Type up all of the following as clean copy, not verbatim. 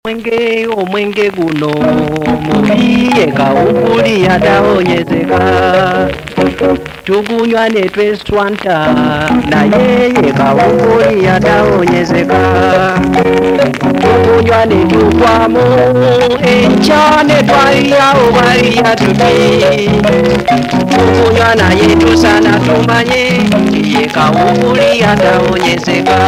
Omwenge guno mubiye kawumpuli yatawonyezeka tugunywa ne tweswanta naye ye kawumpuli yatawonyezeka tugunywa ne tugwamu enkya ne twaliyawo baliya tuti tugunywa naye tusana tumanye ye kawumpuli yatawonyezeka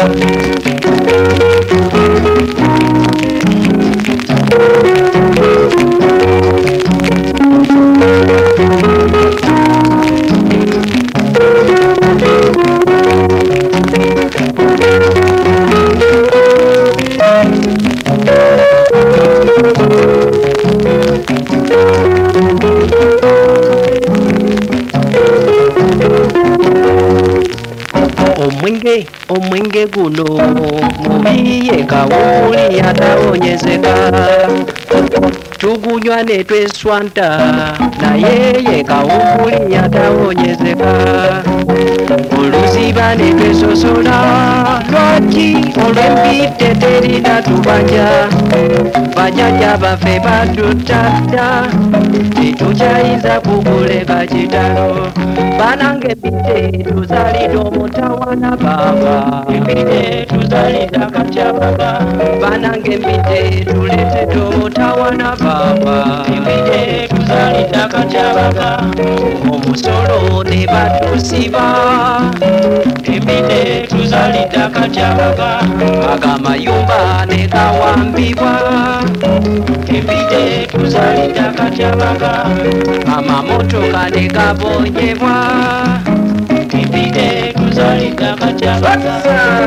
omwenge guno mubiye kawumpuli yatawonyezeka tugunywa ne tweswanta naye ye kawumpuli yatawonyezeka oluziba ne twesosola lwaki olwembidde terina tubanja bajjajja baffe badutadda tetukyayinza kuguleka kitalo banange embidde tuzalidde omutawana baba embidde tuzalidde akatyabaga banange embidde tuletedde omutawana baba embidde tuzalidde akatyabaga omusolo ne batusiba embidde tuzalidde akatyabaga agamayumba ne gawambibwa embidde tuzalidde akatyabaga amamotoka ne gabonyebwa embidde tuzalidde akatyabaga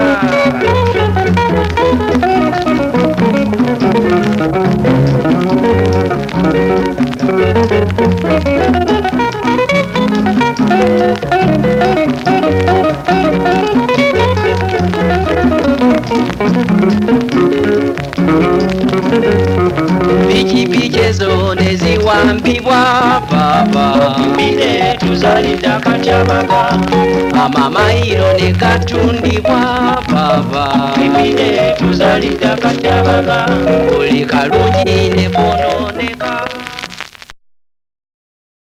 pikipiki zo ne ziwambibwa baba embidde tuzalidde akatyabaga amamayiro ne gatundibwa baba embidde tuzalidde akatyabaga buli kalungi ne bono ne